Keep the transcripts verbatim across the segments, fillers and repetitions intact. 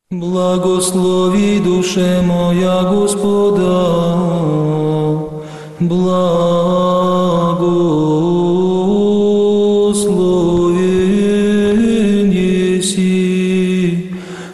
Благослови душе моя Господа, благословен еси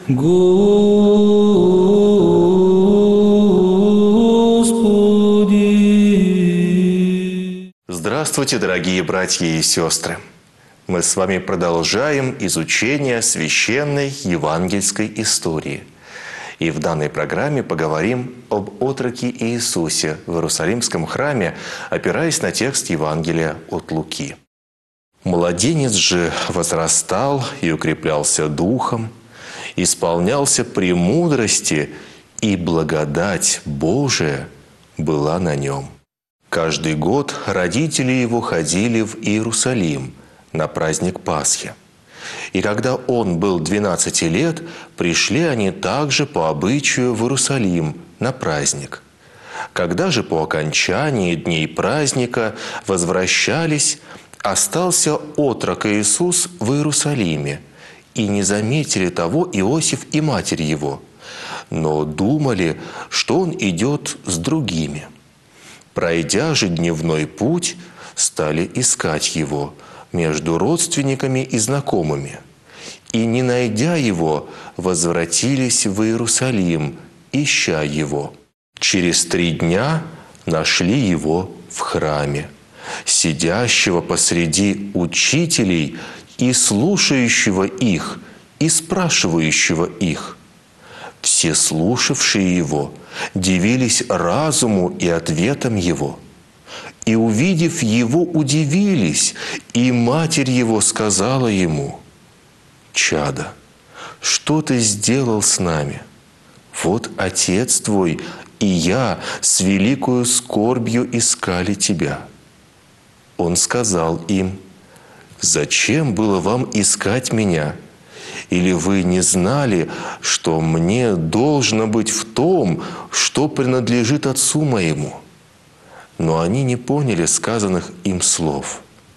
Господи. Здравствуйте, дорогие братья и сестры! Мы с вами продолжаем изучение священной евангельской истории. И в данной программе поговорим об отроке Иисусе в Иерусалимском храме, опираясь на текст Евангелия от Луки. «Младенец же возрастал и укреплялся духом, исполнялся премудрости, и благодать Божия была на нем. Каждый год родители его ходили в Иерусалим на праздник Пасхи. И когда он был двенадцати лет, пришли они также по обычаю в Иерусалим на праздник. Когда же по окончании дней праздника возвращались, остался отрок Иисус в Иерусалиме, и не заметили того Иосиф и матерь его, но думали, что он идет с другими. Пройдя же дневной путь, стали искать его между родственниками и знакомыми. И, не найдя его, возвратились в Иерусалим, ища его. Через три дня нашли его в храме, сидящего посреди учителей и слушающего их, и спрашивающего их. Все слушавшие его дивились разуму и ответам его. И, увидев его, удивились, и матерь его сказала ему: «Чадо, что ты сделал с нами? Вот отец твой и я с великою скорбью искали тебя». Он сказал им: «Зачем было вам искать меня? Или вы не знали, что мне должно быть в том, что принадлежит отцу моему?» Но они не поняли сказанных им слов.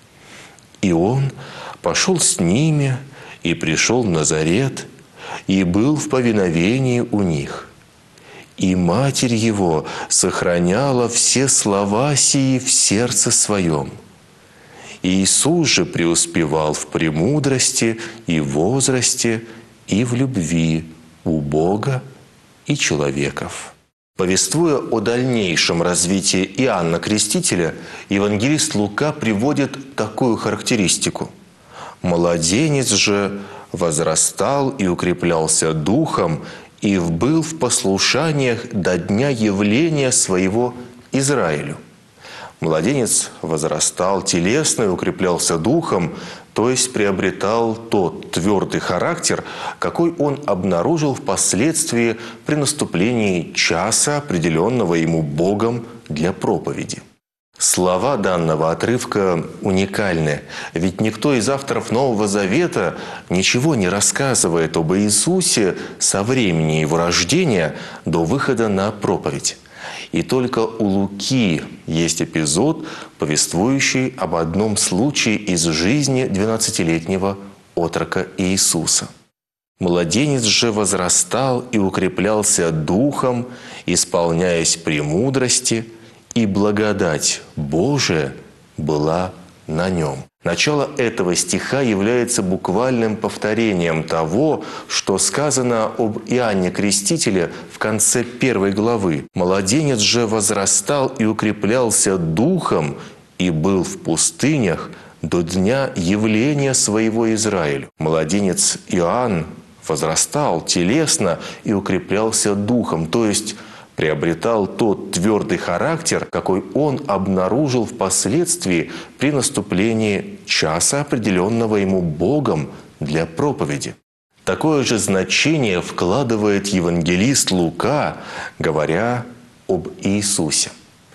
И он пошел с ними и пришел в Назарет, и был в повиновении у них. И матерь его сохраняла все слова сии в сердце своем. Иисус же преуспевал в премудрости и возрасте, и в любви у Бога и человеков. Повествуя о дальнейшем развитии Иоанна Крестителя, евангелист Лука приводит такую характеристику. «Младенец же возрастал и укреплялся духом, и был в послушаниях до дня явления своего Израилю». Младенец возрастал телесно и укреплялся духом, то есть приобретал тот твердый характер, какой он обнаружил впоследствии при наступлении часа, определенного ему Богом для проповеди. Слова данного отрывка уникальны, ведь никто из авторов Нового Завета ничего не рассказывает об Иисусе со времени его рождения до выхода на проповедь. И только у Луки есть эпизод, повествующий об одном случае из жизни двенадцатилетнего отрока Иисуса. «Младенец же возрастал и укреплялся духом, исполняясь премудрости, и благодать Божия была на нем». Начало этого стиха является буквальным повторением того, что сказано об Иоанне Крестителе в конце первой главы. «Младенец же возрастал и укреплялся духом, и был в пустынях до дня явления своего Израилю». Младенец Иоанн возрастал телесно и укреплялся духом, то есть приобретал тот твердый характер, какой он обнаружил впоследствии при наступлении часа, определенного ему Богом для проповеди. Такое же значение вкладывает евангелист Лука, говоря об Иисусе.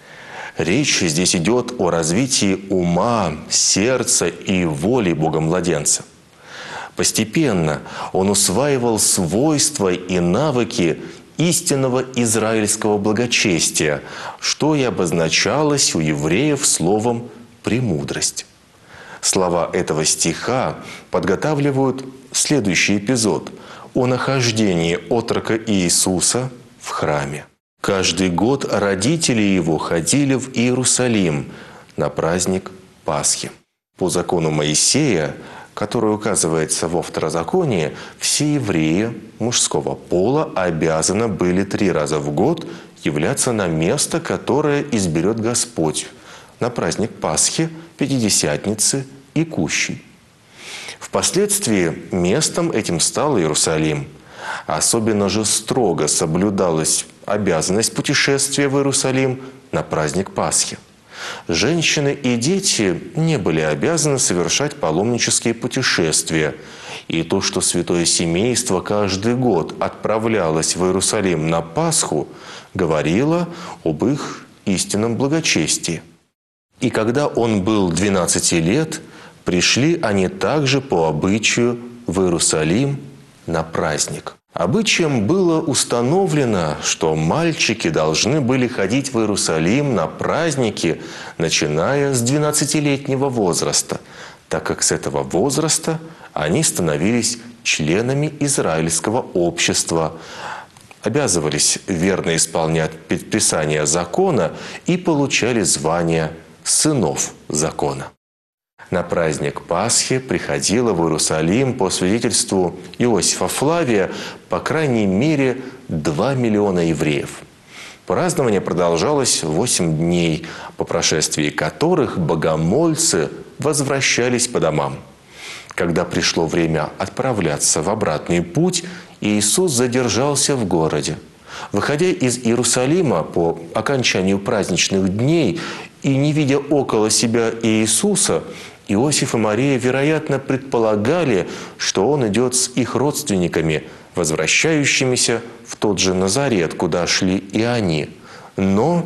Речь здесь идет о развитии ума, сердца и воли Бога-младенца. Постепенно он усваивал свойства и навыки истинного израильского благочестия, что и обозначалось у евреев словом «премудрость». Слова этого стиха подготавливают следующий эпизод. о нахождении отрока Иисуса в храме. Каждый год родители его ходили в Иерусалим на праздник Пасхи. По закону Моисея, который указывается во Второзаконии, все евреи мужского пола обязаны были три раза в год являться на место, которое изберет Господь, на праздник Пасхи, Пятидесятницы и Кущей. Впоследствии местом этим стал Иерусалим. Особенно же строго соблюдалась обязанность путешествия в Иерусалим на праздник Пасхи. Женщины и дети не были обязаны совершать паломнические путешествия. И то, что святое семейство каждый год отправлялось в Иерусалим на Пасху, говорило об их истинном благочестии. И когда он был двенадцати лет, пришли они также по обычаю в Иерусалим на праздник. Обычаем было установлено, что мальчики должны были ходить в Иерусалим на праздники, начиная с двенадцатилетнего возраста, так как с этого возраста они становились членами израильского общества, обязывались верно исполнять предписания закона и получали звание сынов закона. На праздник Пасхи приходило в Иерусалим, по свидетельству Иосифа Флавия, по крайней мере два миллиона евреев. Празднование продолжалось восемь дней, по прошествии которых богомольцы возвращались по домам. Когда пришло время отправляться в обратный путь, Иисус задержался в городе. Выходя из Иерусалима по окончанию праздничных дней и не видя около себя Иисуса, Иосиф и Мария, вероятно, предполагали, что он идет с их родственниками, возвращающимися в тот же Назарет, куда шли и они. Но,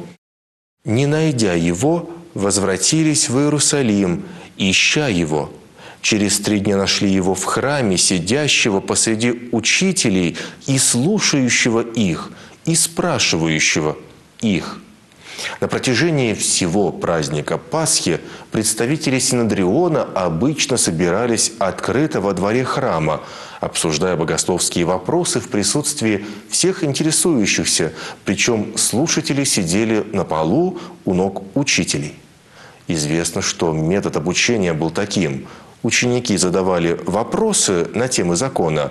не найдя его, возвратились в Иерусалим, ища его. Через три дня нашли его в храме, сидящего посреди учителей и слушающего их, и спрашивающего их. На протяжении всего праздника Пасхи представители Синедриона обычно собирались открыто во дворе храма, обсуждая богословские вопросы в присутствии всех интересующихся, причем слушатели сидели на полу у ног учителей. Известно, что метод обучения был таким. Ученики задавали вопросы на темы закона,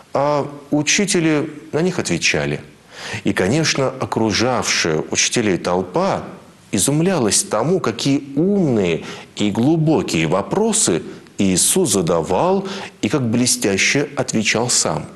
а учители на них отвечали. И, конечно, окружавшая учителей толпа изумлялась тому, какие умные и глубокие вопросы Иисус задавал и как блестяще отвечал сам.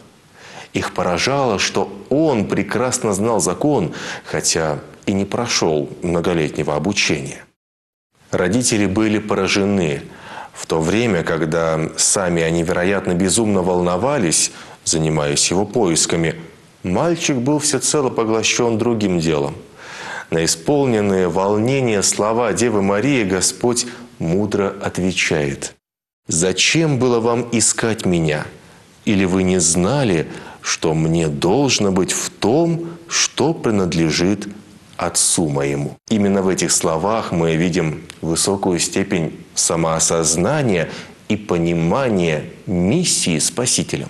Их поражало, что Он прекрасно знал закон, хотя и не прошел многолетнего обучения. Родители были поражены. В то время, когда сами они, вероятно, безумно волновались, занимаясь его поисками, мальчик был всецело поглощен другим делом. На исполненные волнения слова Девы Марии Господь мудро отвечает: «Зачем было вам искать Меня? Или вы не знали, что Мне должно быть в том, что принадлежит Отцу Моему?» Именно в этих словах мы видим высокую степень самоосознания и понимания миссии Спасителя.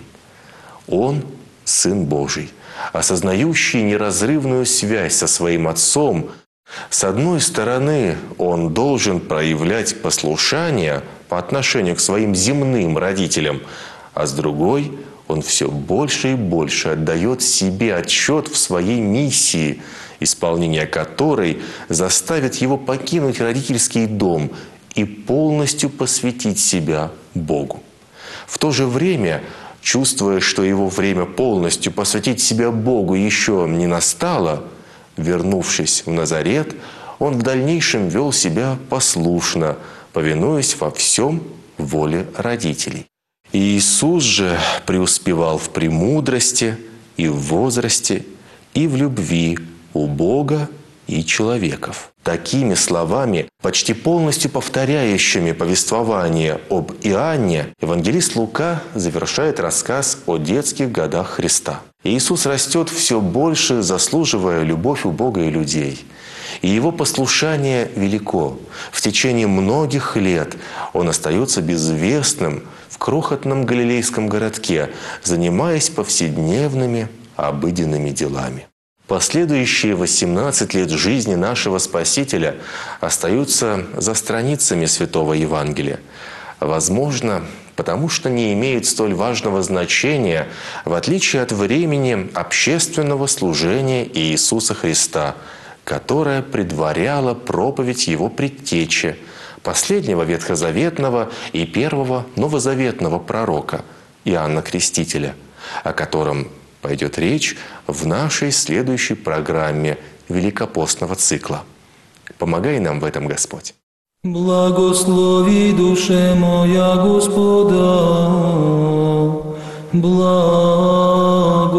Он – Сын Божий, осознающий неразрывную связь со своим Отцом. С одной стороны, Он должен проявлять послушание по отношению к своим земным родителям, а с другой – Он все больше и больше отдает себе отчет в своей миссии, исполнение которой заставит Его покинуть родительский дом и полностью посвятить себя Богу. В то же время, чувствуя, что его время полностью посвятить себя Богу еще не настало, вернувшись в Назарет, он в дальнейшем вел себя послушно, повинуясь во всем воле родителей. И Иисус же преуспевал в премудрости и в возрасте, и в любви у Бога и человеков. Такими словами, почти полностью повторяющими повествование об Иоанне, евангелист Лука завершает рассказ о детских годах Христа. Иисус растет все больше, заслуживая любовь у Бога и людей. И Его послушание велико. В течение многих лет Он остается безвестным, в крохотном галилейском городке, занимаясь повседневными обыденными делами. Последующие восемнадцать лет жизни нашего Спасителя остаются за страницами Святого Евангелия. Возможно, потому что не имеют столь важного значения, в отличие от времени общественного служения Иисуса Христа, которое предваряло проповедь Его предтечи, последнего ветхозаветного и первого новозаветного пророка Иоанна Крестителя, о котором пойдет речь в нашей следующей программе Великопостного цикла. Помогай нам в этом, Господь. Благослови душе моя Господа, благослови.